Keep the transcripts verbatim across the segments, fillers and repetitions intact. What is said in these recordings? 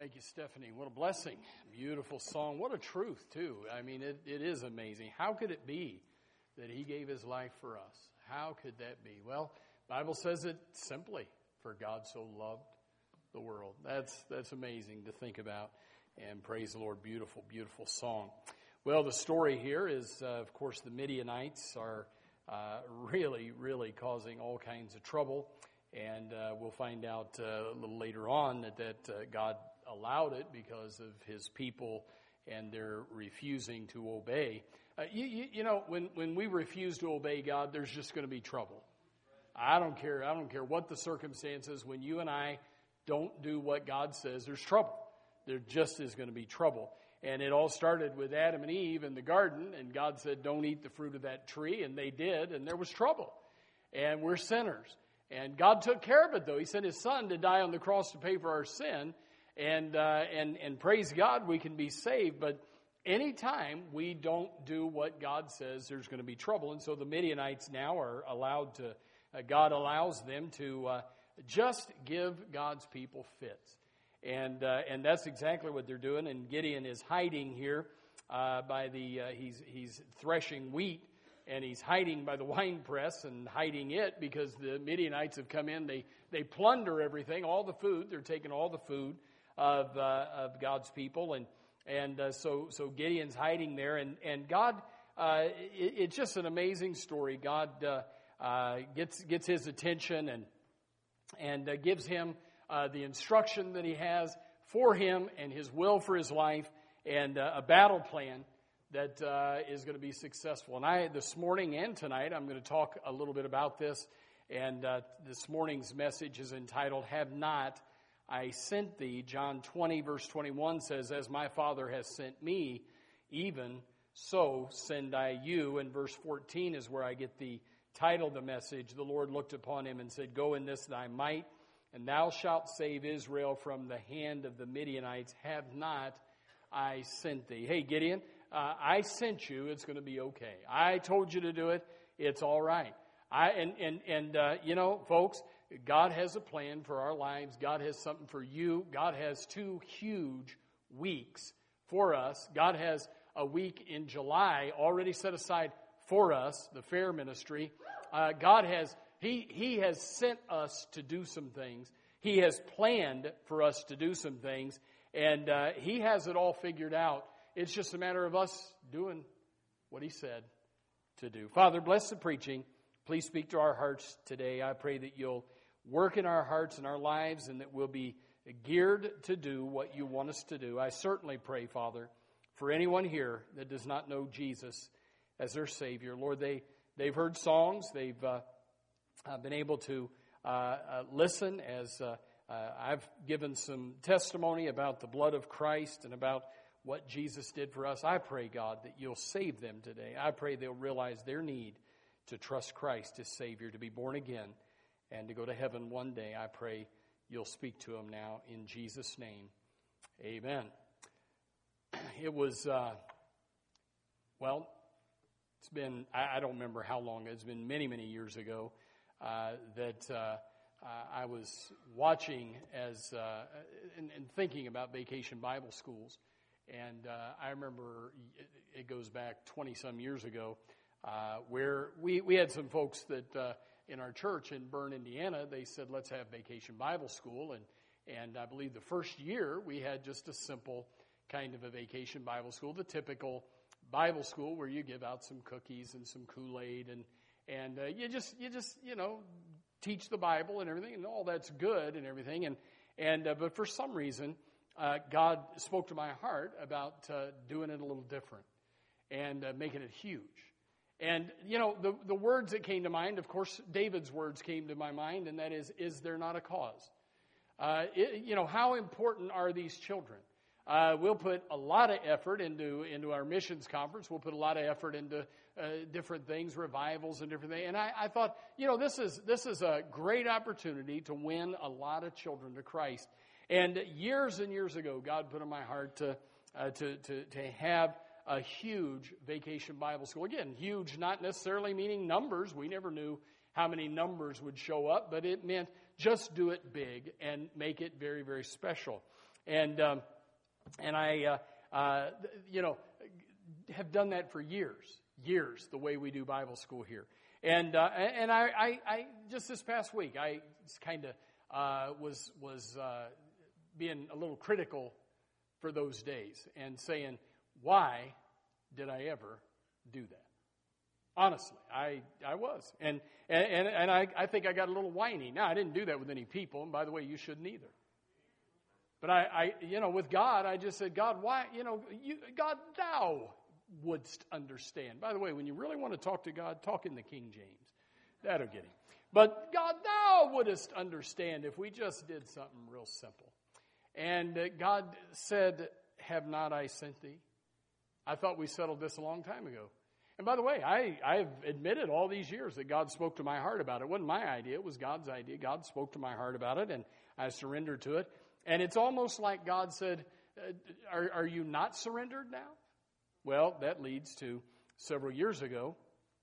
Thank you, Stephanie. What a blessing. Beautiful song. What a truth, too. I mean, it, it is amazing. How could it be that he gave his life for us? How could that be? Well, the Bible says it simply, for God so loved the world. That's, that's amazing to think about. And praise the Lord. Beautiful, beautiful song. Well, the story here is, uh, of course, the Midianites are uh, really, really causing all kinds of trouble. And uh, we'll find out uh, a little later on that, that uh, God allowed it because of his people and their refusing to obey. Uh, you, you, you know, when, when we refuse to obey God, there's just going to be trouble. I don't care. I don't care what the circumstances. When you and I don't do what God says, there's trouble. There just is going to be trouble. And it all started with Adam and Eve in the garden, and God said, don't eat the fruit of that tree, and they did, and there was trouble. And we're sinners. And God took care of it, though. He sent his son to die on the cross to pay for our sin. And uh, and and praise God, we can be saved. But anytime we don't do what God says, there's going to be trouble. And so the Midianites now are allowed to, uh, God allows them to uh, just give God's people fits. And uh, and that's exactly what they're doing. And Gideon is hiding here uh, by the, uh, he's he's threshing wheat. And he's hiding by the wine press and hiding it because the Midianites have come in. They they plunder everything, all the food. They're taking all the food of uh, of God's people, and and uh, so so Gideon's hiding there, and and God, uh, it, it's just an amazing story. God uh, uh, gets gets his attention and and uh, gives him uh, the instruction that he has for him and his will for his life, and uh, a battle plan that uh, is going to be successful. And I, this morning and tonight, I'm going to talk a little bit about this. And uh, this morning's message is entitled, Have Not I Sent Thee? John twenty, verse twenty-one says, As my Father has sent me, even so send I you. And verse fourteen is where I get the title of the message. The Lord looked upon him and said, Go in this thy might, and thou shalt save Israel from the hand of the Midianites. Have not I sent thee? Hey, Gideon, Uh, I sent you, it's going to be okay. I told you to do it, it's all right. I And, and, and uh, you know, folks, God has a plan for our lives. God has something for you. God has two huge weeks for us. God has a week in July already set aside for us, the fair ministry. Uh, God has, he, he has sent us to do some things. He has planned for us to do some things. And uh, He has it all figured out. It's just a matter of us doing what He said to do. Father, bless the preaching. Please speak to our hearts today. I pray that You'll work in our hearts and our lives and that we'll be geared to do what You want us to do. I certainly pray, Father, for anyone here that does not know Jesus as their Savior. Lord, they, they've heard songs. They've uh, uh, been able to uh, uh, listen as uh, uh, I've given some testimony about the blood of Christ and about what Jesus did for us. I pray, God, that You'll save them today. I pray they'll realize their need to trust Christ as Savior, to be born again, and to go to heaven one day. I pray You'll speak to them now in Jesus' name. Amen. It was, uh, well, it's been, I, I don't remember how long, it's been many, many years ago uh, that uh, uh, I was watching as, uh, and, and thinking about Vacation Bible Schools. And uh, I remember it, it goes back twenty-some years ago uh, where we, we had some folks that uh, in our church in Bern, Indiana, they said, let's have Vacation Bible School. And, and I believe the first year we had just a simple kind of a Vacation Bible School, the typical Bible school where you give out some cookies and some Kool-Aid and, and uh, you just, you just, you know, teach the Bible and everything, and all that's good and everything. And, and uh, but for some reason, Uh, God spoke to my heart about uh, doing it a little different and uh, making it huge. And, you know, the, the words that came to mind, of course, David's words came to my mind, and that is, is there not a cause? Uh, it, you know, how important are these children? Uh, we'll put a lot of effort into, into our missions conference. We'll put a lot of effort into uh, different things, revivals and different things. And I, I thought, you know, this is this is a great opportunity to win a lot of children to Christ. And years and years ago, God put in my heart to, uh, to, to, to have a huge Vacation Bible School. Again, huge, not necessarily meaning numbers. We never knew how many numbers would show up, but it meant just do it big and make it very, very special. And um, and I, uh, uh, you know, have done that for years, years, the way we do Bible school here. And uh, and I, I, I, just this past week, I kind of uh, was, was uh, being a little critical for those days and saying, why did I ever do that? Honestly, I, I was. And and, and I, I think I got a little whiny. Now, I didn't do that with any people, and by the way, you shouldn't either. But I, I you know, with God, I just said, God, why, you know, you, God, thou wouldst understand. By the way, when you really want to talk to God, talk in the King James. That'll get him. But God, thou wouldst understand if we just did something real simple. And uh, God said, have not I sent thee? I thought we settled this a long time ago. And by the way, I, I've admitted all these years that God spoke to my heart about it. It wasn't my idea. It was God's idea. God spoke to my heart about it, and I surrendered to it. And it's almost like God said, are, are you not surrendered now? Well, that leads to several years ago,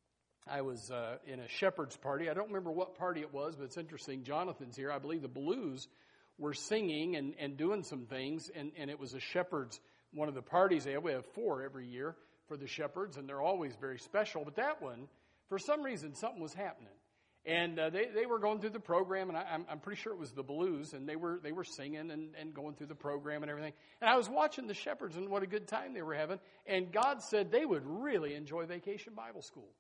I was uh, in a shepherd's party. I don't remember what party it was, but it's interesting. Jonathan's here. I believe the Blues were singing and, and doing some things, and, and it was a shepherd's, one of the parties they have. We have four every year for the shepherds, and they're always very special. But that one, for some reason, something was happening. And uh, they, they were going through the program, and I, I'm, I'm pretty sure it was the Blues, and they were they were singing and, and going through the program and everything. And I was watching the shepherds, and what a good time they were having. And God said they would really enjoy Vacation Bible School.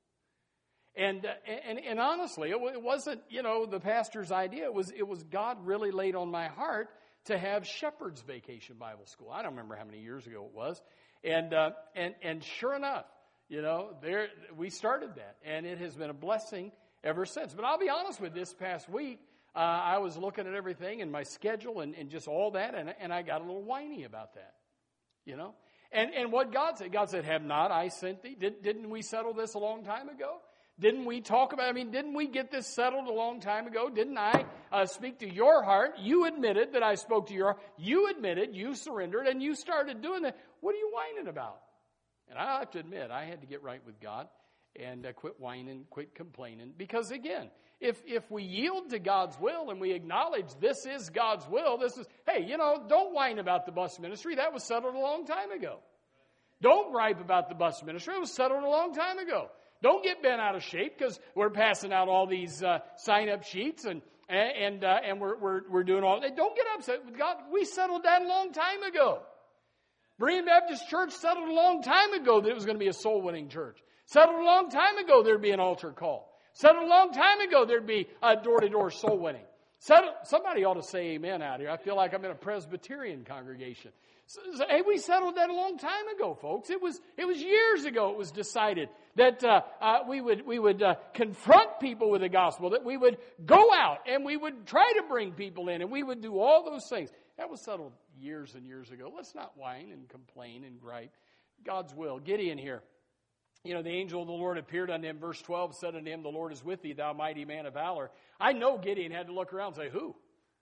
And uh, and and honestly, it, w- it wasn't, you know, the pastor's idea. It was it was God really laid on my heart to have Shepherds Vacation Bible School. I don't remember how many years ago it was. And uh, and and sure enough, you know, there we started that, and it has been a blessing ever since. But I'll be honest with you, this past week, uh, I was looking at everything and my schedule and, and just all that, and, and I got a little whiny about that, you know. And and what God said, God said, have not I sent thee? Did, didn't we settle this a long time ago? Didn't we talk about, I mean, didn't we get this settled a long time ago? Didn't I uh, speak to your heart? You admitted that I spoke to your heart. You admitted, you surrendered, and you started doing that. What are you whining about? And I have to admit, I had to get right with God. And uh, quit whining, quit complaining. Because again, if if we yield to God's will and we acknowledge this is God's will, this is, hey, you know, don't whine about the bus ministry. That was settled a long time ago. Don't gripe about the bus ministry. It was settled a long time ago. Don't get bent out of shape because we're passing out all these uh, sign-up sheets and and uh, and we're we're we're doing all. Don't get upset with God. We settled that a long time ago. Berean Baptist Church settled a long time ago that it was going to be a soul-winning church. Settled a long time ago there'd be an altar call. Settled a long time ago there'd be a door-to-door soul winning. Settled, somebody ought to say amen out here. I feel like I'm in a Presbyterian congregation. So, so, hey, we settled that a long time ago, folks. It was it was years ago it was decided that uh, uh, we would we would uh, confront people with the gospel, that we would go out and we would try to bring people in, and we would do all those things. That was settled years and years ago. Let's not whine and complain and gripe. God's will. Gideon here. You know, the angel of the Lord appeared unto him, verse twelve, said unto him, the Lord is with thee, thou mighty man of valor. I know Gideon had to look around and say, who?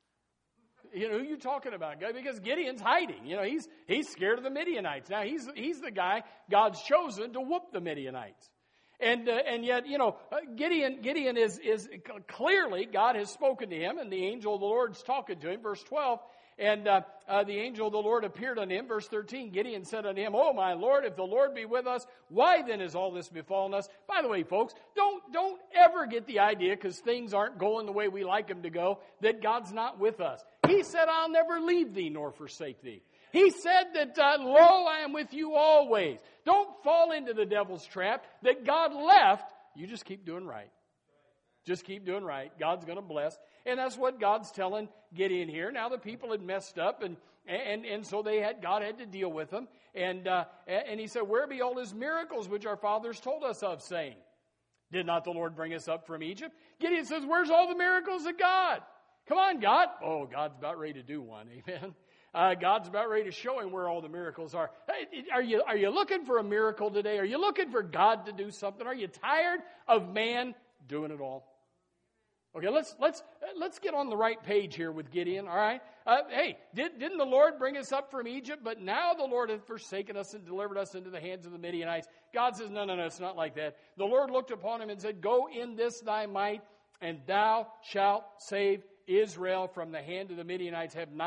You know, who are you talking about? Because Gideon's hiding. You know, he's he's scared of the Midianites. Now, he's he's the guy God's chosen to whoop the Midianites. And uh, and yet, you know, Gideon Gideon is, is clearly, God has spoken to him, and the angel of the Lord's talking to him, verse twelve. And uh, uh, the angel of the Lord appeared unto him. Verse thirteen, Gideon said unto him, oh, my Lord, if the Lord be with us, why then is all this befallen us? By the way, folks, don't don't ever get the idea, because things aren't going the way we like them to go, that God's not with us. He said, I'll never leave thee nor forsake thee. He said that, uh, lo, I am with you always. Don't fall into the devil's trap that God left. You just keep doing right. Just keep doing right. God's going to bless. And that's what God's telling Gideon here. Now the people had messed up, and and and so they had God had to deal with them. And uh, and he said, where be all his miracles which our fathers told us of, saying, did not the Lord bring us up from Egypt? Gideon says, where's all the miracles of God? Come on, God. Oh, God's about ready to do one. Amen. Uh, God's about ready to show him where all the miracles are. Hey, are you are you looking for a miracle today? Are you looking for God to do something? Are you tired of man doing it all? Okay, let's let's let's get on the right page here with Gideon. All right. Uh, hey, did, didn't the Lord bring us up from Egypt? But now the Lord hath forsaken us and delivered us into the hands of the Midianites. God says, no, no, no, it's not like that. The Lord looked upon him and said, go in this thy might, and thou shalt save Israel from the hand of the Midianites. Have not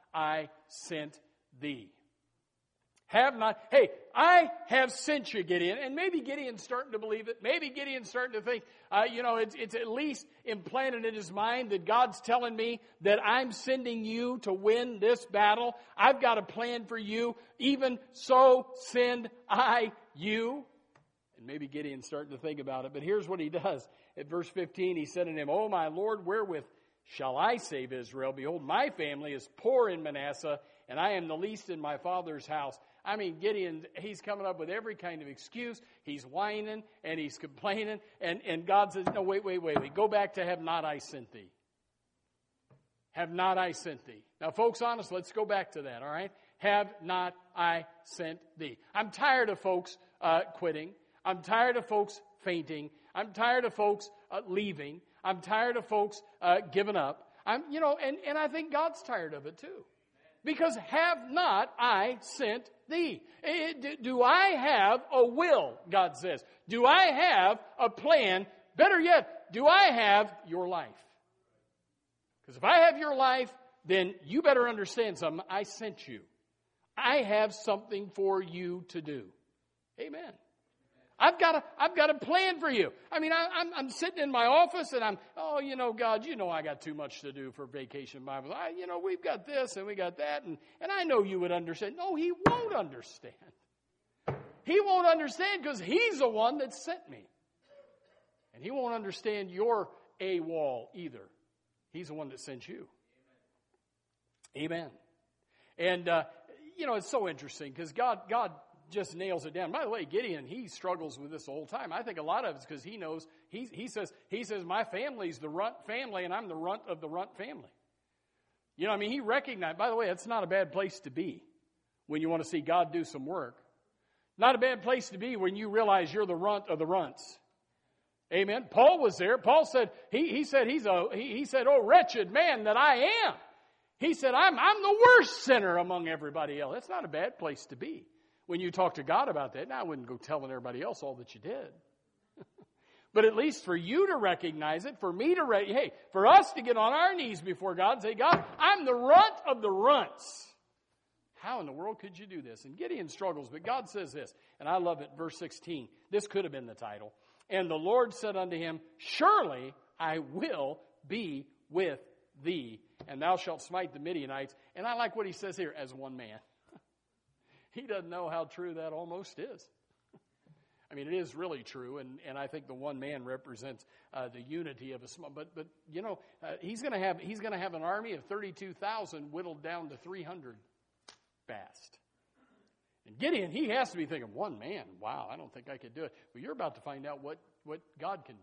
I sent thee? Have not, hey, I have sent you, Gideon. And maybe Gideon's starting to believe it. Maybe Gideon's starting to think, uh, you know, it's, it's at least implanted in his mind that God's telling me that I'm sending you to win this battle. I've got a plan for you. Even so, send I you. And maybe Gideon's starting to think about it. But here's what he does. At verse fifteen, he said unto him, O my Lord, wherewith shall I save Israel? Behold, my family is poor in Manasseh, and I am the least in my father's house. I mean, Gideon, he's coming up with every kind of excuse. He's whining and he's complaining. And, and God says, no, wait, wait, wait, wait. Go back to have not I sent thee. Have not I sent thee. Now, folks, honest, let's go back to that, all right? Have not I sent thee. I'm tired of folks uh, quitting. I'm tired of folks fainting. I'm tired of folks uh, leaving. I'm tired of folks uh, giving up. I'm, you know, and, and I think God's tired of it too. Because have not I sent thee? Do I have a will, God says? Do I have a plan? Better yet, do I have your life? Because if I have your life, then you better understand something. I sent you. I have something for you to do. Amen. I've got a, I've got a plan for you. I mean, I, I'm, I'm sitting in my office and I'm, oh, you know, God, you know I got too much to do for Vacation Bible. I, you know, we've got this and we got that, and, and I know you would understand. No, he won't understand. He won't understand because he's the one that sent me. And he won't understand your AWOL either. He's the one that sent you. Amen. And, uh, you know, it's so interesting because God, God, just nails it down. By the way, Gideon, he struggles with this the whole time. I think a lot of it's because he knows, he, he says, he says, my family's the runt family and I'm the runt of the runt family. You know, I mean, he recognized, by the way, that's not a bad place to be when you want to see God do some work. Not a bad place to be when you realize you're the runt of the runts. Amen. Paul was there. Paul said, he, he said, he's a, he, he said, oh, wretched man that I am. He said, I'm, I'm the worst sinner among everybody else. That's not a bad place to be. When you talk to God about that, now I wouldn't go telling everybody else all that you did. But at least for you to recognize it, for me to, re- hey, for us to get on our knees before God and say, God, I'm the runt of the runts. How in the world could you do this? And Gideon struggles, but God says this, and I love it, verse sixteen. This could have been the title. And the Lord said unto him, surely I will be with thee, and thou shalt smite the Midianites. And I like what he says here, as one man. He doesn't know how true that almost is. I mean, it is really true, and, and I think the one man represents uh, the unity of a small. But but you know, uh, he's going to have he's going to have an army of thirty-two thousand whittled down to three hundred fast. And Gideon, he has to be thinking, one man, wow, I don't think I could do it. But you're about to find out what what God can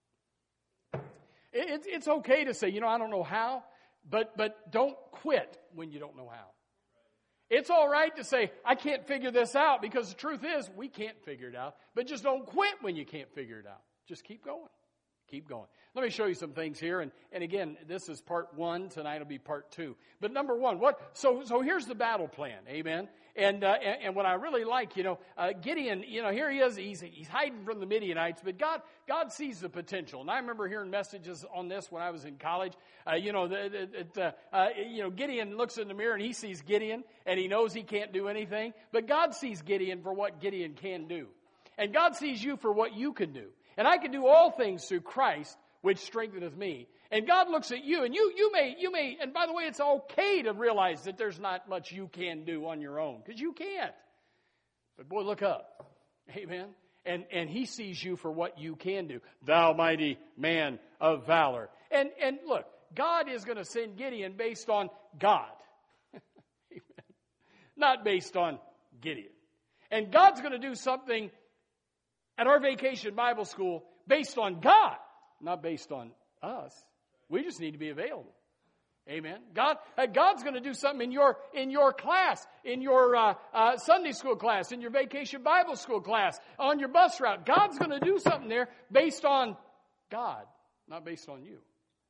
do. It, it's it's okay to say, you know, I don't know how, but but don't quit when you don't know how. It's all right to say, I can't figure this out, because the truth is, we can't figure it out. But just don't quit when you can't figure it out. Just keep going. Keep going. Let me show you some things here. And, and again, this is part one. Tonight will be part two. But number one, what? So so here's the battle plan. Amen. And uh, and, and what I really like, you know, uh, Gideon, you know, here he is. He's he's hiding from the Midianites, but God God sees the potential. And I remember hearing messages on this when I was in college. Uh, you know, the, the, the, uh, you know, Gideon looks in the mirror and he sees Gideon, and he knows he can't do anything. But God sees Gideon for what Gideon can do, and God sees you for what you can do. And I can do all things through Christ, which strengtheneth me. And God looks at you, and you you may, you may, and by the way, it's okay to realize that there's not much you can do on your own, because you can't. But boy, look up. Amen. And and he sees you for what you can do. Thou mighty man of valor. And and look, God is going to send Gideon based on God. Amen. Not based on Gideon. And God's going to do something at our Vacation Bible School based on God, not based on us. We just need to be available. Amen. God, uh, God's going to do something in your in your class, in your uh, uh, Sunday school class, in your Vacation Bible School class, on your bus route. God's going to do something there based on God, not based on you.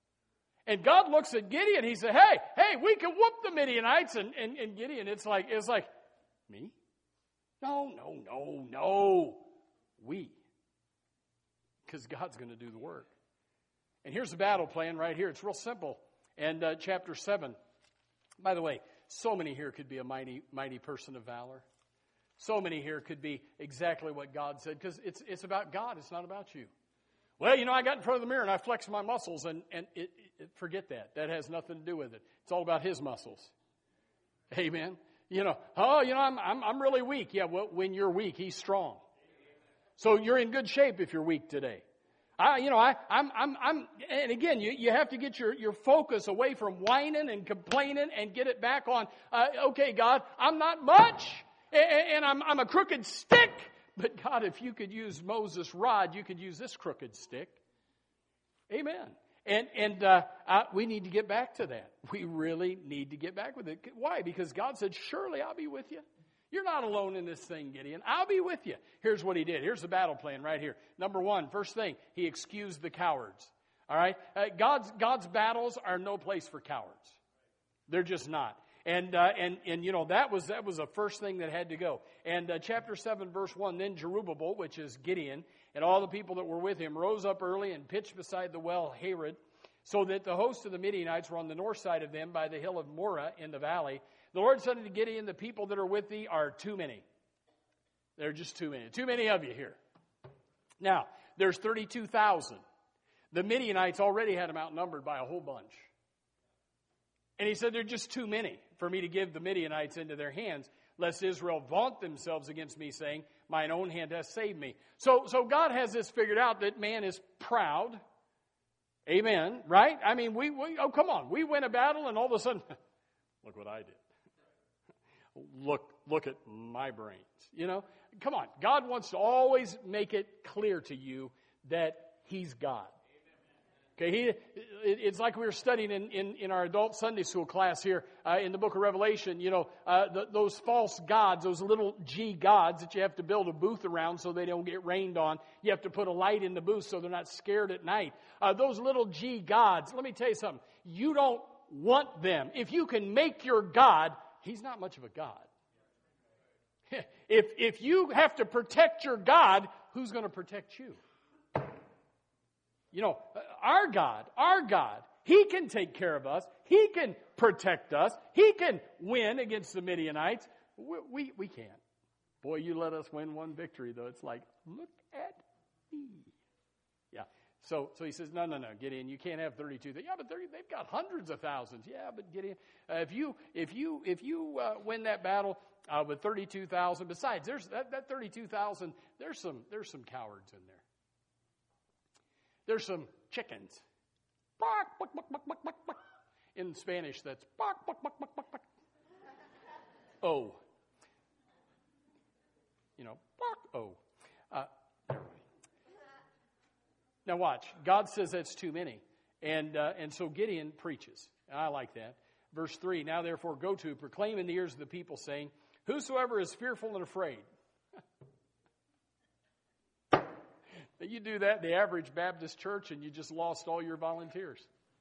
And God looks at Gideon. He said, "Hey, hey, we can whoop the Midianites." And, and, and Gideon, it's like it's like me. No, no, no, no. We, because God's going to do the work. And here's the battle plan right here. It's real simple. And uh, chapter seven, by the way, So many here could be a mighty, mighty person of valor. So many here could be exactly what God said, because it's it's about God. It's not about you. Well, you know, I got in front of the mirror and I flexed my muscles, and, and it, it, forget that. That has nothing to do with it. It's all about His muscles. Amen. You know, oh, you know, I'm I'm, I'm really weak. Yeah, well, when you're weak, He's strong. So you're in good shape if you're weak today. I, you know, I, I'm, I'm, I'm, and again, you, you have to get your, your focus away from whining and complaining and get it back on, uh, okay, God, I'm not much, and, and I'm, I'm a crooked stick. But God, if you could use Moses' rod, you could use this crooked stick. Amen. And and uh, uh, we need to get back to that. We really need to get back with it. Why? Because God said, surely I'll be with you. You're not alone in this thing, Gideon. I'll be with you. Here's what he did. Here's the battle plan right here. Number one, first thing, he excused the cowards. All right? Uh, God's God's battles are no place for cowards. They're just not. And, uh, and, and, you know, that was, that was the first thing that had to go. And, uh, chapter seven, verse one, then Jerubbaal, which is Gideon, and all the people that were with him rose up early and pitched beside the well Harod, so that the host of the Midianites were on the north side of them by the hill of Moreh in the valley. The Lord said unto Gideon, the people that are with thee are too many. They're just too many. Too many of you here. Now, there's thirty-two thousand. The Midianites already had them outnumbered by a whole bunch. And he said, they're just too many for me to give the Midianites into their hands, lest Israel vaunt themselves against me, saying, mine own hand has saved me. So, so God has this figured out, that man is proud. Amen. Right? I mean, we, we oh, come on. We win a battle and all of a sudden, look what I did. Look, look at my brains. You know, come on. God wants to always make it clear to you that He's God. Okay, he, it's like we were studying in, in, in our adult Sunday school class here uh, in the book of Revelation. You know, uh, the, those false gods, those little G gods that you have to build a booth around so they don't get rained on. You have to put a light in the booth so they're not scared at night. Uh, those little G gods, let me tell you something. You don't want them. If you can make your God, He's not much of a God. If, if you have to protect your God, who's going to protect you? You know, our God, our God, He can take care of us. He can protect us. He can win against the Midianites. We, we, we can't. Boy, you let us win one victory, though. It's like, look at me. Yeah. So so he says, no, no, no, Gideon, you can't have thirty-two. Yeah, but they've got hundreds of thousands. Yeah, but Gideon, uh, if you if you if you uh, win that battle uh, with thirty-two thousand, besides, there's that, that thirty-two thousand. There's some there's some cowards in there. There's some chickens. In Spanish, that's oh. You know, oh. Uh, now watch. God says that's too many. And uh, and so Gideon preaches. And I like that. Verse three, now therefore go to, proclaim in the ears of the people, saying, whosoever is fearful and afraid. You do that in the average Baptist church and you just lost all your volunteers.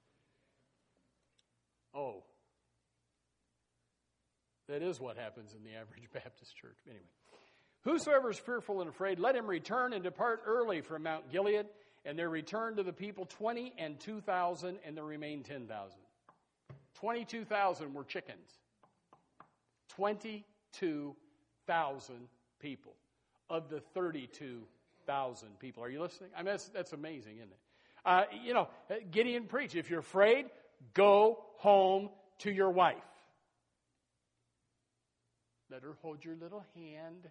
Oh. That is what happens in the average Baptist church. Anyway. Whosoever is fearful and afraid, let him return and depart early from Mount Gilead. And there returned to the people twenty and two thousand, and there remained ten thousand. Twenty-two thousand were chickens. Twenty-two thousand people of the thirty-two thousand people. Are you listening? I mean, that's, that's amazing, isn't it? Uh, you know, Gideon preached, if you're afraid, go home to your wife. Let her hold your little hand.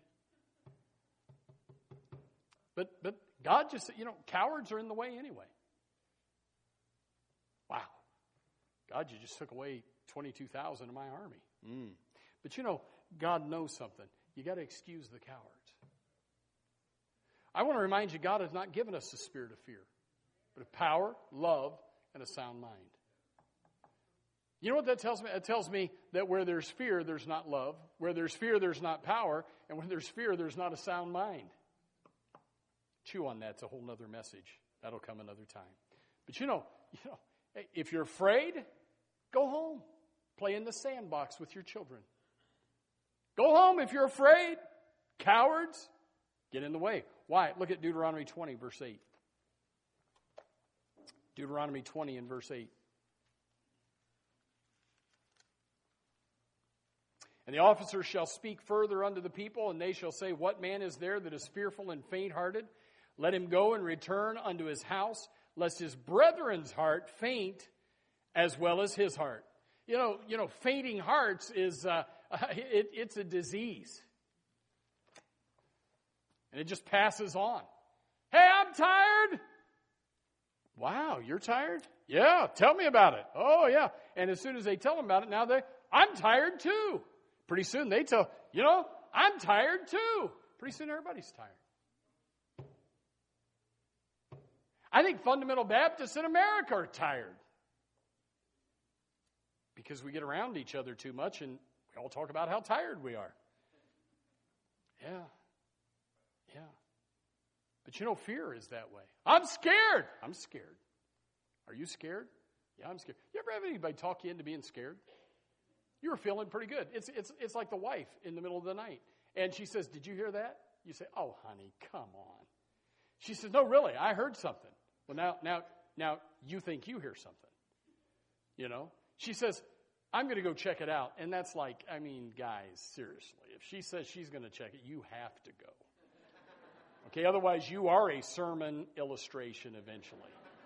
But but God just, you know, cowards are in the way anyway. Wow. God, you just took away twenty-two thousand of my army. Mm. But you know, God knows something. You got to excuse the cowards. I want to remind you, God has not given us a spirit of fear, but of power, love, and a sound mind. You know what that tells me? It tells me that where there's fear, there's not love. Where there's fear, there's not power. And where there's fear, there's not a sound mind. Chew on that. It's a whole other message. That'll come another time. But you know, you know, if you're afraid, go home. Play in the sandbox with your children. Go home if you're afraid. Cowards, get in the way. Why? Look at Deuteronomy twenty, verse eight. Deuteronomy twenty and verse eight. And the officers shall speak further unto the people, and they shall say, What man is there that is fearful and faint-hearted? Let him go and return unto his house, lest his brethren's heart faint as well as his heart. You know, you know, fainting hearts is uh, it, it's a disease, and it just passes on. Hey, I'm tired. Wow, you're tired? Yeah, tell me about it. Oh, yeah. And as soon as they tell them about it, now they, I'm tired too. Pretty soon they tell, you know, I'm tired too. Pretty soon everybody's tired. I think fundamental Baptists in America are tired. Because we get around each other too much and we all talk about how tired we are. Yeah. Yeah. But you know, fear is that way. I'm scared. I'm scared. Are you scared? Yeah, I'm scared. You ever have anybody talk you into being scared? You were feeling pretty good. It's it's it's like the wife in the middle of the night. And she says, did you hear that? You say, oh, honey, come on. She says, no, really, I heard something. Well, now, now, now you think you hear something. You know? She says, I'm going to go check it out. And that's like, I mean, guys, seriously. If she says she's going to check it, you have to go. Okay, otherwise you are a sermon illustration eventually.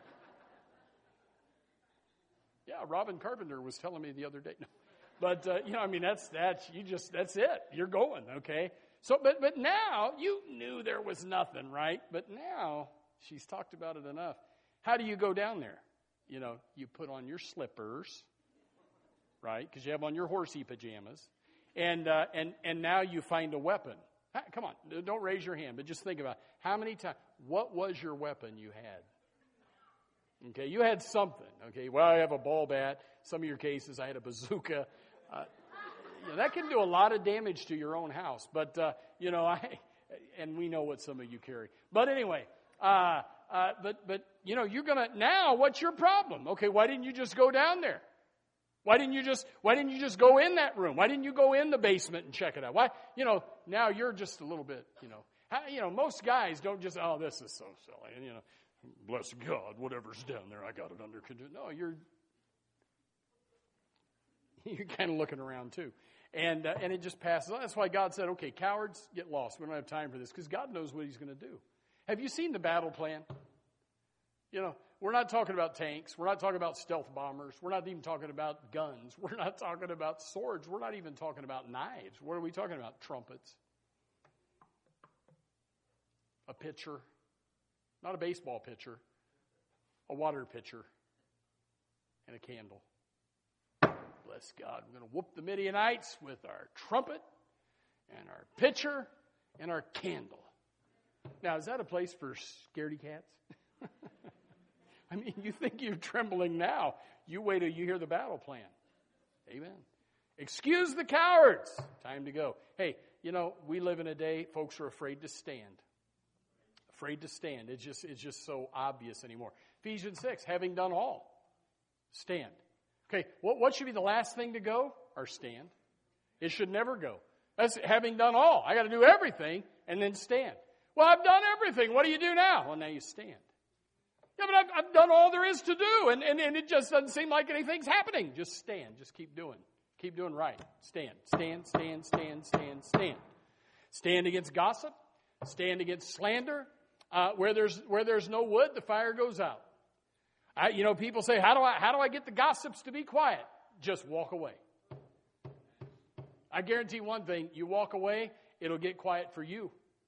Yeah, Robin Carpenter was telling me the other day. No. But, uh, you know, I mean, that's, that's, you just, that's it. You're going, okay? So, but, but now, you knew there was nothing, right? But now, she's talked about it enough. How do you go down there? You know, you put on your slippers, right? Because you have on your horsey pajamas. And, uh, and, and now you find a weapon. Come on, don't raise your hand, but just think about it. How many times, what was your weapon you had? Okay, you had something. Okay, well, I have a ball bat. Some of your cases, I had a bazooka. Uh, you know, that can do a lot of damage to your own house. But, uh, you know, I, and we know what some of you carry. But anyway, uh, uh, but, but, you know, you're going to, now what's your problem? Okay, why didn't you just go down there? Why didn't you just, why didn't you just go in that room? Why didn't you go in the basement and check it out? Why, you know, now you're just a little bit, you know, how, you know, most guys don't just, oh, this is so silly. And, you know, bless God, whatever's down there, I got it under control. No, you're, you're kind of looking around too. And, uh, and it just passes on. That's why God said, okay, cowards, get lost. We don't have time for this because God knows what he's going to do. Have you seen the battle plan? You know, we're not talking about tanks. We're not talking about stealth bombers. We're not even talking about guns. We're not talking about swords. We're not even talking about knives. What are we talking about? Trumpets. A pitcher. Not a baseball pitcher. A water pitcher. And a candle. Bless God. We're going to whoop the Midianites with our trumpet and our pitcher and our candle. Now, is that a place for scaredy cats? I mean, you think you're trembling now. You wait till you hear the battle plan. Amen. Excuse the cowards. Time to go. Hey, you know, we live in a day, folks are afraid to stand. Afraid to stand. It's just, it's just so obvious anymore. Ephesians six, having done all, stand. Okay, what, what should be the last thing to go? Or stand. It should never go. That's having done all. I got to do everything and then stand. Well, I've done everything. What do you do now? Well, now you stand. Yeah, but I've, I've done all there is to do, and, and, and it just doesn't seem like anything's happening. Just stand. Just keep doing. Keep doing right. Stand. Stand, stand, stand, stand, stand. Stand against gossip. Stand against slander. Uh, where there's where there's no wood, the fire goes out. I, you know, people say, how do I how do I get the gossips to be quiet? Just walk away. I guarantee one thing: you walk away, it'll get quiet for you.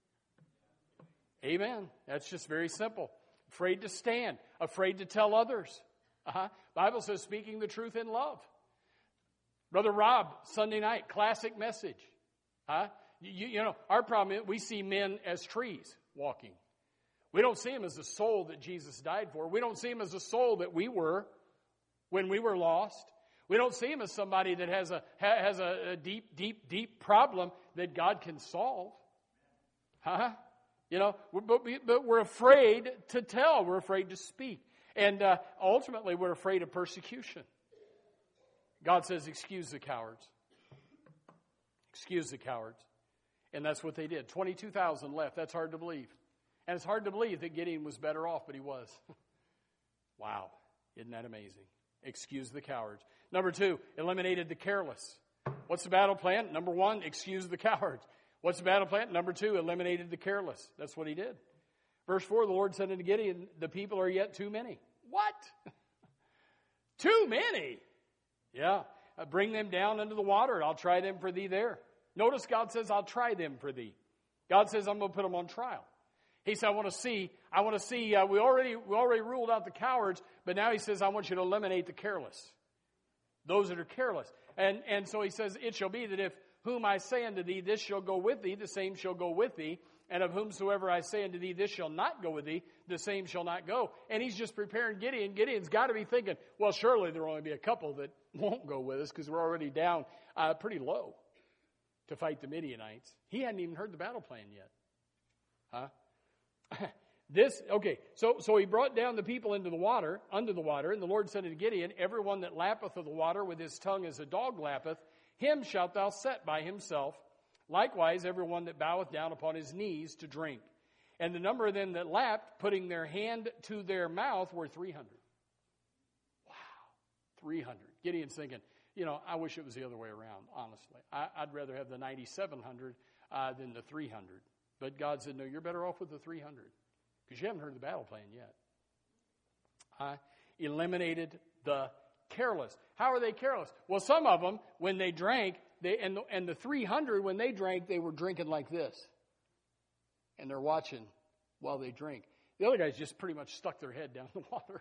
Amen. That's just very simple. Afraid to stand. Afraid to tell others. Uh-huh. Bible says speaking the truth in love. Brother Rob, Sunday night, classic message. Huh? You, you know, our problem is we see men as trees walking. We don't see them as the soul that Jesus died for. We don't see them as the soul that we were when we were lost. We don't see him as somebody that has a has a, a deep, deep, deep problem that God can solve. Huh? You know, but, we, but we're afraid to tell. We're afraid to speak. And uh, ultimately, we're afraid of persecution. God says, excuse the cowards. Excuse the cowards. And that's what they did. twenty-two thousand left. That's hard to believe. And it's hard to believe that Gideon was better off, but he was. Wow. Isn't that amazing? Excuse the cowards. Number two, eliminated the careless. What's the battle plan? Number one, excuse the cowards. What's the battle plan? Number two, eliminated the careless. That's what he did. Verse four, the Lord said unto Gideon, the people are yet too many. What? Too many? Yeah. Uh, bring them down into the water, and I'll try them for thee there. Notice God says, I'll try them for thee. God says, I'm going to put them on trial. He said, I want to see, I want to see, uh, we already we already ruled out the cowards, but now he says, I want you to eliminate the careless. Those that are careless. And, and so he says, it shall be that if whom I say unto thee, this shall go with thee, the same shall go with thee. And of whomsoever I say unto thee, this shall not go with thee, the same shall not go. And he's just preparing Gideon. Gideon's got to be thinking, well, surely there will only be a couple that won't go with us because we're already down uh, pretty low to fight the Midianites. He hadn't even heard the battle plan yet. Huh? This, okay, so, so he brought down the people into the water, under the water, and the Lord said unto Gideon, everyone that lappeth of the water with his tongue as a dog lappeth, him shalt thou set by himself. Likewise, everyone that boweth down upon his knees to drink. And the number of them that lapped, putting their hand to their mouth, were three hundred. Wow, three hundred. Gideon's thinking, you know, I wish it was the other way around, honestly. I, I'd rather have the ninety-seven hundred uh, than the three hundred. But God said, no, you're better off with the three hundred because you haven't heard the battle plan yet. I eliminated the careless. How are they careless? Well, some of them, when they drank, They, and, the, and the three hundred, when they drank, they were drinking like this. And they're watching while they drink. The other guys just pretty much stuck their head down the water.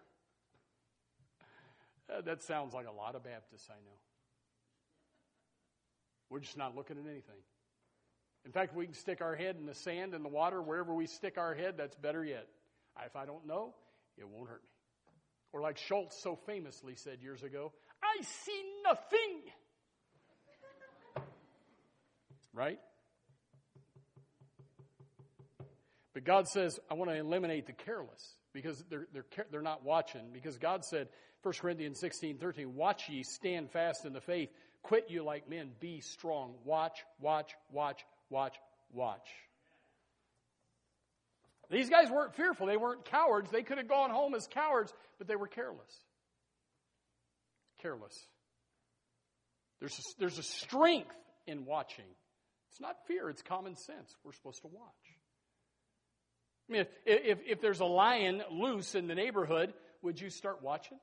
uh, that sounds like a lot of Baptists I know. We're just not looking at anything. In fact, we can stick our head in the sand and the water. Wherever we stick our head, that's better yet. If I don't know, it won't hurt me. Or like Schultz so famously said years ago, I see nothing. Right? But God says, I want to eliminate the careless because they're, they're, they're not watching. Because God said, First Corinthians sixteen thirteen, watch ye, stand fast in the faith. Quit you like men, be strong. Watch, watch, watch, watch, watch. These guys weren't fearful. They weren't cowards. They could have gone home as cowards, but they were careless. Careless. There's a, there's a strength in watching. It's not fear, it's common sense. We're supposed to watch. I mean, if, if, if there's a lion loose in the neighborhood, would you start watching?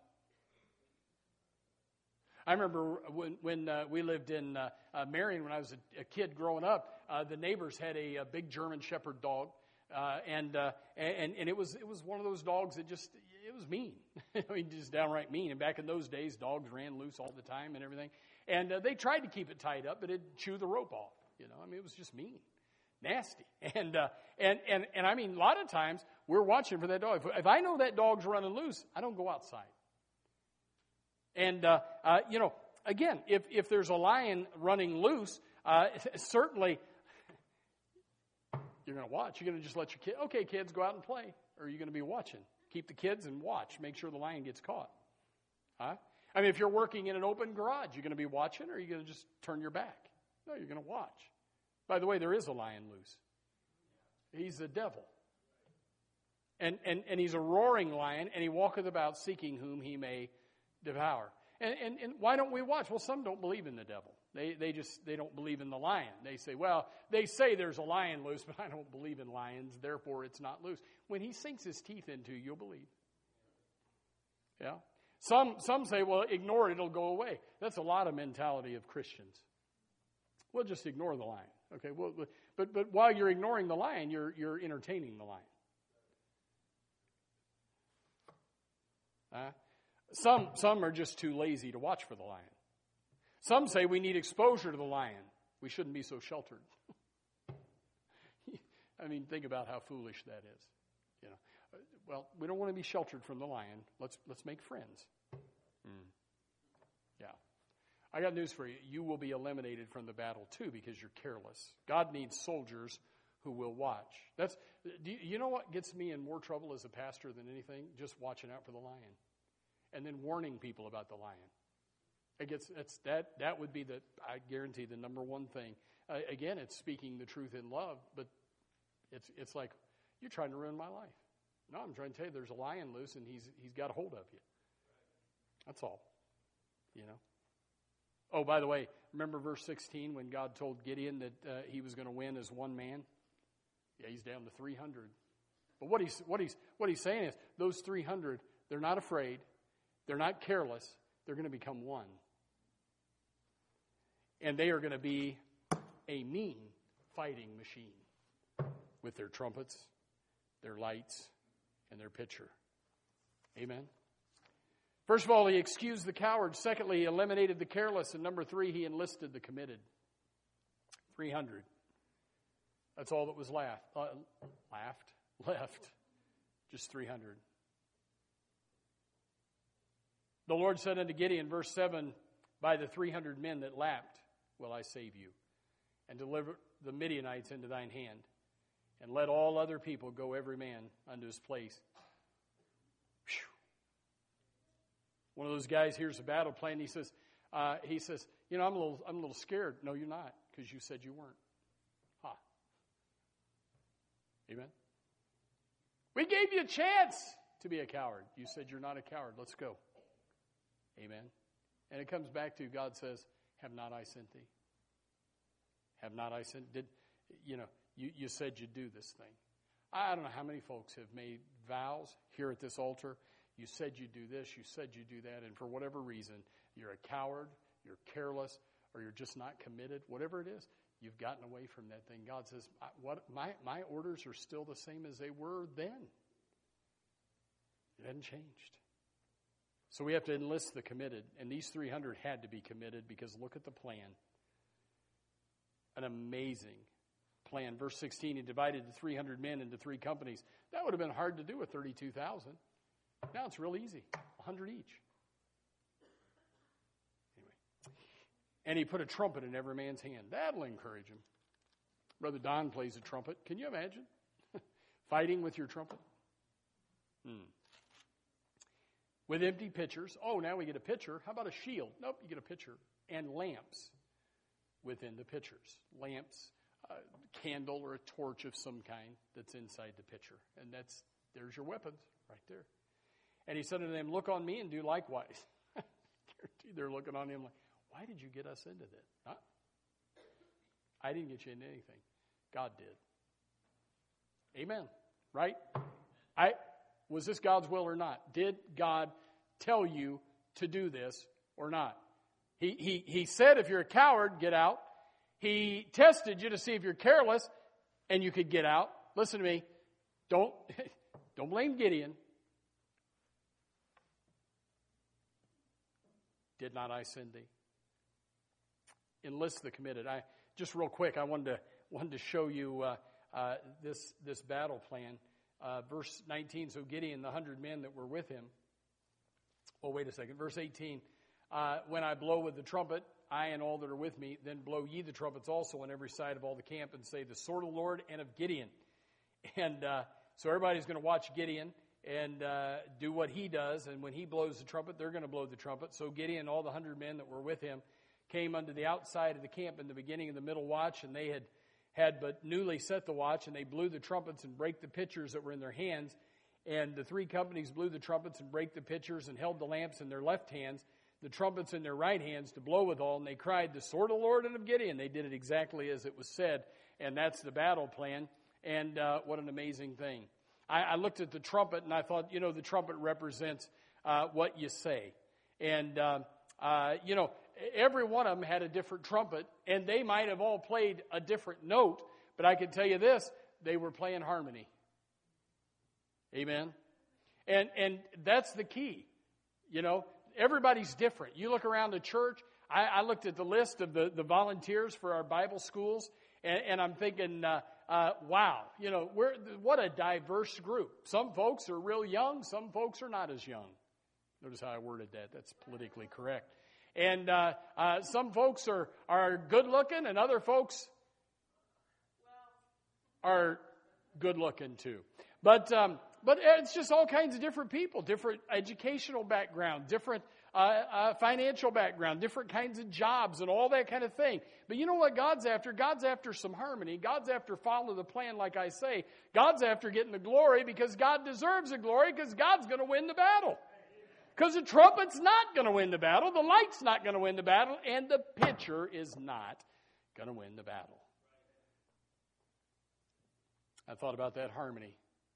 I remember when, when uh, we lived in uh, uh, Marion when I was a, a kid growing up, uh, the neighbors had a, a big German Shepherd dog. Uh, and, uh, and and it was it was one of those dogs that just, it was mean. I mean, just downright mean. And back in those days, dogs ran loose all the time and everything. And uh, they tried to keep it tied up, but it'd chew the rope off. You know, I mean, it was just mean, nasty. And, uh, and, and, and I mean, a lot of times we're watching for that dog. If, if I know that dog's running loose, I don't go outside. And, uh, uh, you know, again, if, if there's a lion running loose, uh, certainly you're going to watch. You're going to just let your kid, okay, kids, go out and play. Or are you going to be watching? Keep the kids and watch. Make sure the lion gets caught. Huh? I mean, if you're working in an open garage, you're going to be watching, or are you going to just turn your back? No, you're going to watch. By the way, there is a lion loose. He's the devil. And, and, and he's a roaring lion, and he walketh about seeking whom he may devour. And, and, and why don't we watch? Well, some don't believe in the devil. They they just they don't believe in the lion. They say, well, they say there's a lion loose, but I don't believe in lions, therefore it's not loose. When he sinks his teeth into you, you'll believe. Yeah. Some some say, well, ignore it, it'll go away. That's a lot of mentality of Christians. We'll just ignore the lion. Okay, well, but but while you're ignoring the lion, you're you're entertaining the lion. Uh, some some are just too lazy to watch for the lion. Some say we need exposure to the lion. We shouldn't be so sheltered. I mean, think about how foolish that is. You know, well, we don't want to be sheltered from the lion. Let's let's make friends. Mm. Yeah. I got news for you. You will be eliminated from the battle too because you're careless. God needs soldiers who will watch. That's do you, you know what gets me in more trouble as a pastor than anything? Just watching out for the lion, and then warning people about the lion. It gets it's that that would be the I guarantee the number one thing. Uh, again, it's speaking the truth in love, but it's it's like you're trying to ruin my life. No, I'm trying to tell you there's a lion loose and he's he's got a hold of you. That's all. You know. Oh, by the way, remember verse sixteen when God told Gideon that uh, he was going to win as one man? Yeah, he's down to three hundred. But what he's, what he's, what he's saying is those three hundred, they're not afraid. They're not careless. They're going to become one. And they are going to be a mean fighting machine with their trumpets, their lights, and their pitcher. Amen. First of all, he excused the cowards. Secondly, he eliminated the careless. And number three, he enlisted the committed. three hundred. That's all that was laughed, uh, laughed, left. Just three hundred. The Lord said unto Gideon, verse seven, by the three hundred men that lapped will I save you, and deliver the Midianites into thine hand, and let all other people go every man unto his place. Whew. One of those guys hears a battle plan. He says, uh, he says, you know, I'm a little, I'm a little scared. No, you're not, because you said you weren't. Ha. Amen. We gave you a chance to be a coward. You said you're not a coward. Let's go. Amen. And it comes back to God says, have not I sent thee? Have not I sent? Did you know? You, you said you'd do this thing. I don't know how many folks have made vows here at this altar. You said you'd do this. You said you'd do that. And for whatever reason, you're a coward, you're careless, or you're just not committed. Whatever it is, you've gotten away from that thing. God says, "What my my orders are still the same as they were then. It hasn't changed." So we have to enlist the committed. And these three hundred had to be committed because look at the plan. An amazing plan. Verse sixteen, he divided the three hundred men into three companies. That would have been hard to do with thirty-two thousand. Now it's real easy. one hundred each. Anyway. And he put a trumpet in every man's hand. That'll encourage him. Brother Don plays a trumpet. Can you imagine? Fighting with your trumpet? Hmm. With empty pitchers. Oh, now we get a pitcher. How about a shield? Nope, you get a pitcher. And lamps within the pitchers. Lamps, a candle or a torch of some kind that's inside the pitcher. And that's, there's your weapons right there. And he said to them, look on me and do likewise. Guaranteed they're looking on him like, why did you get us into this? Huh? I didn't get you into anything. God did. Amen. Right? I... Was this God's will or not? Did God tell you to do this or not? He, he, he said if you're a coward, get out. He tested you to see if you're careless and you could get out. Listen to me. Don't, don't blame Gideon. Did not I send thee? Enlist the committed. I just real quick, I wanted to wanted to show you uh, uh, this this battle plan. Uh, verse nineteen, so Gideon, the hundred men that were with him. Oh, wait a second. Verse eighteen, uh, when I blow with the trumpet, I and all that are with me, then blow ye the trumpets also on every side of all the camp and say, the sword of the Lord and of Gideon. And uh, so everybody's going to watch Gideon and uh, do what he does. And when he blows the trumpet, they're going to blow the trumpet. So Gideon and all the hundred men that were with him came unto the outside of the camp in the beginning of the middle watch, and they had had but newly set the watch, and they blew the trumpets and brake the pitchers that were in their hands. And the three companies blew the trumpets and brake the pitchers and held the lamps in their left hands, the trumpets in their right hands to blow withal. And they cried, the sword of the Lord and of Gideon. They did it exactly as it was said. And that's the battle plan. And uh, what an amazing thing. I, I looked at the trumpet and I thought, you know, the trumpet represents uh, what you say. And, uh, uh, you know, every one of them had a different trumpet, and they might have all played a different note, but I can tell you this, they were playing harmony. Amen? And and that's the key. You know, everybody's different. You look around the church, I, I looked at the list of the, the volunteers for our Bible schools, and, and I'm thinking, uh, uh, wow, you know, we're what a diverse group. Some folks are real young, some folks are not as young. Notice how I worded that. That's politically correct. And uh, uh, some folks are, are good looking, and other folks are good looking too. But um, but it's just all kinds of different people, different educational background, different uh, uh, financial background, different kinds of jobs, and all that kind of thing. But you know what God's after? God's after some harmony. God's after follow the plan, like I say. God's after getting the glory because God deserves the glory because God's going to win the battle. Because the trumpet's not going to win the battle, the light's not going to win the battle, and the pitcher is not going to win the battle. I thought about that harmony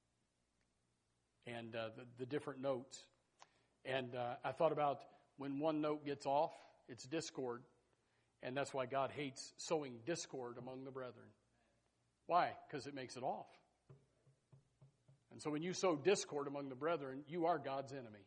and uh, the, the different notes. And uh, I thought about when one note gets off, it's discord. And that's why God hates sowing discord among the brethren. Why? Because it makes it off. And so when you sow discord among the brethren, you are God's enemy.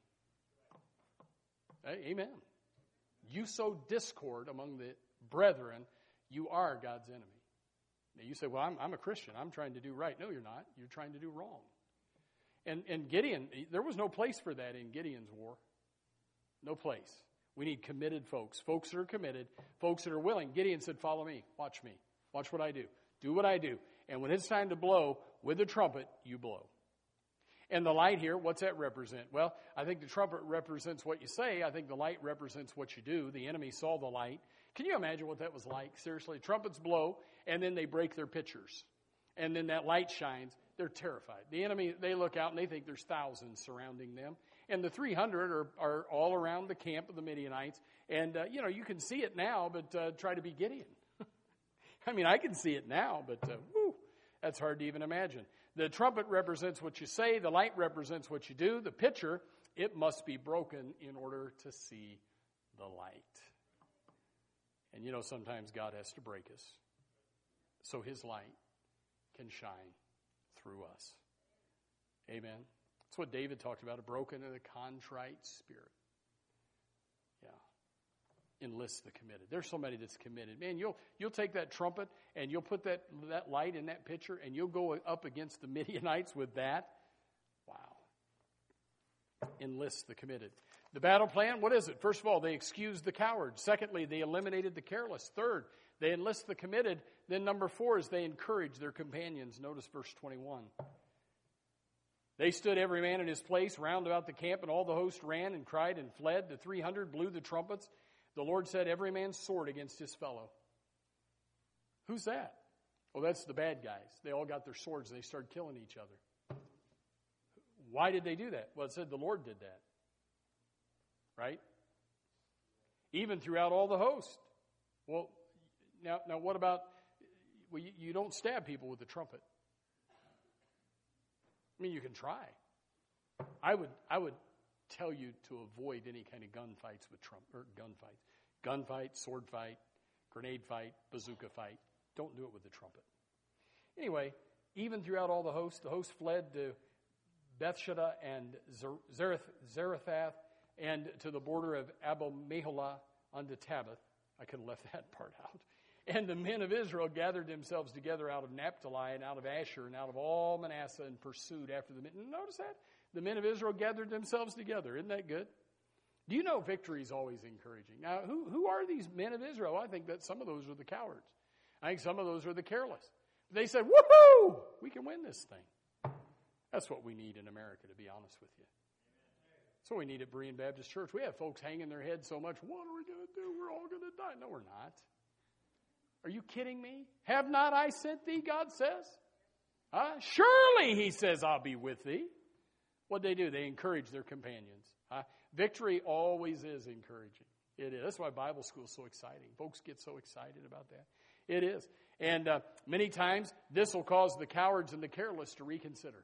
Hey, amen. You sow discord among the brethren, you are God's enemy. Now you say, well, I'm, I'm a Christian. I'm trying to do right. No, you're not. You're trying to do wrong. And, and Gideon, there was no place for that in Gideon's war. No place. We need committed folks. Folks that are committed. Folks that are willing. Gideon said, follow me. Watch me. Watch what I do. Do what I do. And when it's time to blow with the trumpet, you blow. And the light here, what's that represent? Well, I think the trumpet represents what you say. I think the light represents what you do. The enemy saw the light. Can you imagine what that was like? Seriously, trumpets blow, and then they break their pitchers. And then that light shines. They're terrified. The enemy, they look out, and they think there's thousands surrounding them. And the three hundred are, are all around the camp of the Midianites. And, uh, you know, you can see it now, but uh, try to be Gideon. I mean, I can see it now, but, uh, whew, that's hard to even imagine. The trumpet represents what you say. The light represents what you do. The pitcher, it must be broken in order to see the light. And you know, sometimes God has to break us so his light can shine through us. Amen. That's what David talked about, a broken and a contrite spirit. Yeah. Enlist the committed. There's somebody that's committed. Man, you'll you'll take that trumpet and you'll put that, that light in that pitcher and you'll go up against the Midianites with that. Wow. Enlist the committed. The battle plan, what is it? First of all, they excused the cowards. Secondly, they eliminated the careless. Third, they enlist the committed. Then number four is they encourage their companions. Notice verse twenty-one. They stood every man in his place round about the camp, and all the host ran and cried and fled. The three hundred blew the trumpets. The Lord set every man's sword against his fellow. Who's that? Well, that's the bad guys. They all got their swords and they started killing each other. Why did they do that? Well, it said the Lord did that. Right? Even throughout all the host. Well, now, now what about, well, you, you don't stab people with the trumpet. I mean, you can try. I would, I would tell you to avoid any kind of gunfights with Trump, or gunfights. Gunfight, sword fight, grenade fight, bazooka fight. Don't do it with the trumpet. Anyway, even throughout all the host, the host fled to Bethsheba and Zarephath, and to the border of Abel-Meholah unto Tabbath. I could have left that part out. And the men of Israel gathered themselves together out of Naphtali and out of Asher and out of all Manasseh and pursued after the men. Notice that? The men of Israel gathered themselves together. Isn't that good? Do you know victory is always encouraging? Now, who, who are these men of Israel? I think that some of those are the cowards. I think some of those are the careless. They said, woohoo, we can win this thing. That's what we need in America, to be honest with you. That's what we need at Berean Baptist Church. We have folks hanging their heads so much, what are we going to do? We're all going to die. No, we're not. Are you kidding me? Have not I sent thee, God says? Huh? Surely, he says, I'll be with thee. What they do? They encourage their companions. Huh? Victory always is encouraging. It is. That's why Bible school is so exciting. Folks get so excited about that. It is. And uh, many times, this will cause the cowards and the careless to reconsider.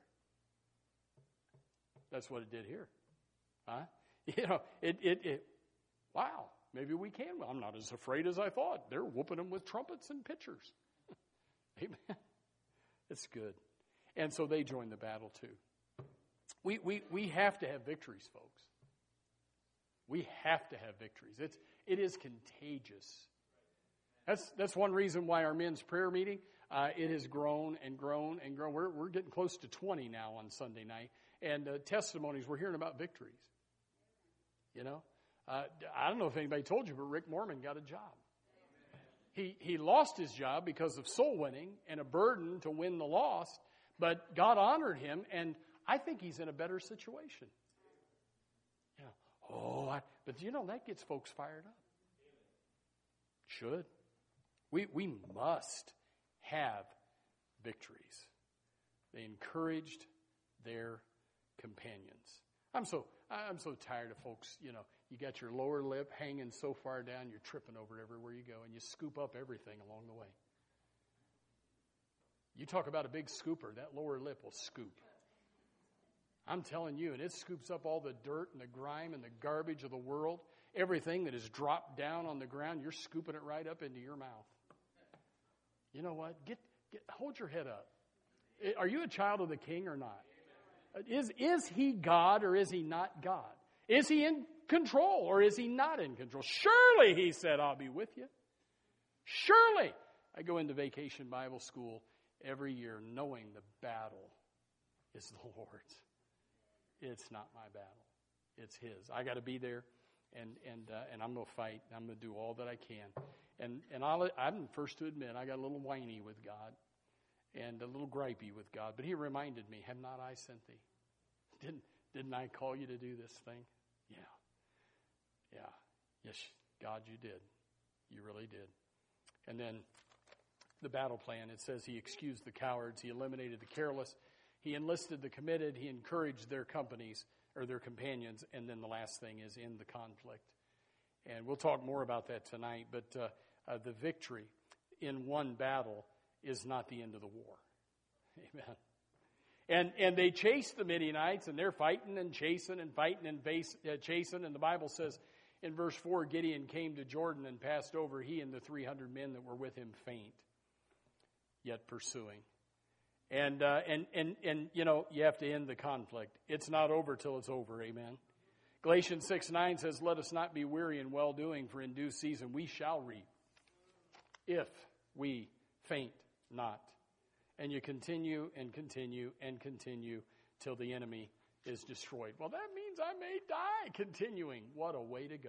That's what it did here. Huh? You know, it, it, it, wow, maybe we can. Well, I'm not as afraid as I thought. They're whooping them with trumpets and pitchers. Amen. It's good. And so they joined the battle too. We, we, we have to have victories, folks. We have to have victories. It's, it is contagious. That's, that's one reason why our men's prayer meeting, uh, it has grown and grown and grown. We're, we're getting close to twenty now on Sunday night. And uh, testimonies, we're hearing about victories. You know, uh, I don't know if anybody told you, but Rick Mormon got a job. He he lost his job because of soul winning and a burden to win the lost, but God honored him, and I think he's in a better situation. You know, oh, I, but you know, that gets folks fired up. Should. We we must have victories. They encouraged their companions. I'm so I'm so tired of folks, you know, you got your lower lip hanging so far down, you're tripping over everywhere you go, and you scoop up everything along the way. You talk about a big scooper, that lower lip will scoop. I'm telling you, and it scoops up all the dirt and the grime and the garbage of the world. Everything that is dropped down on the ground, you're scooping it right up into your mouth. You know what? Get, get hold your head up. Are you a child of the King or not? Is, is he God or is he not God? Is he in control or is he not in control? Surely, he said, I'll be with you. Surely. I go into Vacation Bible School every year knowing the battle is the Lord's. It's not my battle. It's his. I got to be there, and and uh, and I'm going to fight. I'm going to do all that I can. And and I'll, I'm the first to admit I got a little whiny with God and a little gripey with God. But he reminded me, have not I sent thee? Didn't, didn't I call you to do this thing? Yeah. Yeah. Yes, God, you did. You really did. And then the battle plan, it says he excused the cowards. He eliminated the careless. He enlisted the committed. He encouraged their companies or their companions. And then the last thing is in the conflict. And we'll talk more about that tonight. But uh, uh, the victory in one battle is not the end of the war. Amen. And and they chased the Midianites, and they're fighting and chasing and fighting and base, uh, chasing. And the Bible says in verse four, Gideon came to Jordan and passed over, he and the three hundred men that were with him faint, yet pursuing. And, uh, and, and, and, you know, you have to end the conflict. It's not over till it's over, amen. Galatians six nine says, let us not be weary in well-doing, for in due season we shall reap, if we faint not. And you continue and continue and continue till the enemy is destroyed. Well, that means I may die continuing. What a way to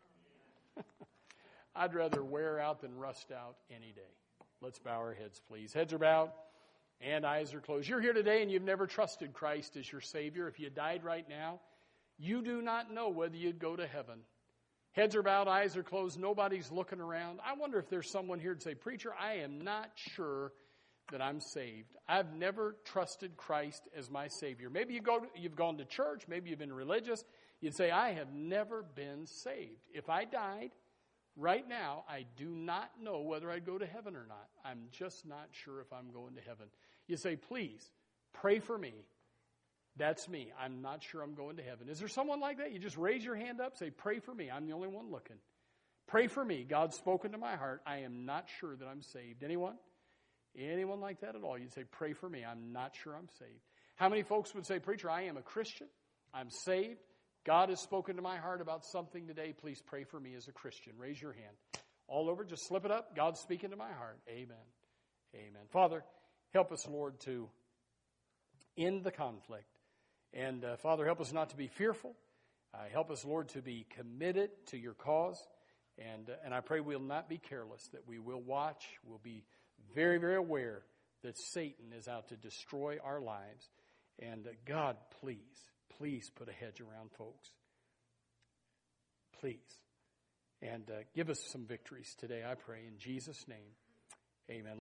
go. I'd rather wear out than rust out any day. Let's bow our heads, please. Heads are bowed and eyes are closed. You're here today and you've never trusted Christ as your Savior. If you died right now, you do not know whether you'd go to heaven. Heads are bowed, eyes are closed, nobody's looking around. I wonder if there's someone here to say, preacher, I am not sure that I'm saved. I've never trusted Christ as my Savior. Maybe you go, you've gone to church, maybe you've been religious. You'd say, I have never been saved. If I died right now, I do not know whether I'd go to heaven or not. I'm just not sure if I'm going to heaven. You say, please, pray for me. That's me. I'm not sure I'm going to heaven. Is there someone like that? You just raise your hand up, say, pray for me. I'm the only one looking. Pray for me. God's spoken to my heart. I am not sure that I'm saved. Anyone? Anyone like that at all? You'd say, pray for me. I'm not sure I'm saved. How many folks would say, preacher, I am a Christian. I'm saved. God has spoken to my heart about something today. Please pray for me as a Christian. Raise your hand. All over, just slip it up. God's speaking to my heart. Amen. Amen. Father, help us, Lord, to end the conflict. And, uh, Father, help us not to be fearful. Uh, help us, Lord, to be committed to your cause. And, uh, and I pray we'll not be careless, that we will watch, we'll be very, very aware that Satan is out to destroy our lives. And, uh, God, please, please put a hedge around folks. Please. And uh, give us some victories today, I pray, in Jesus' name. Amen.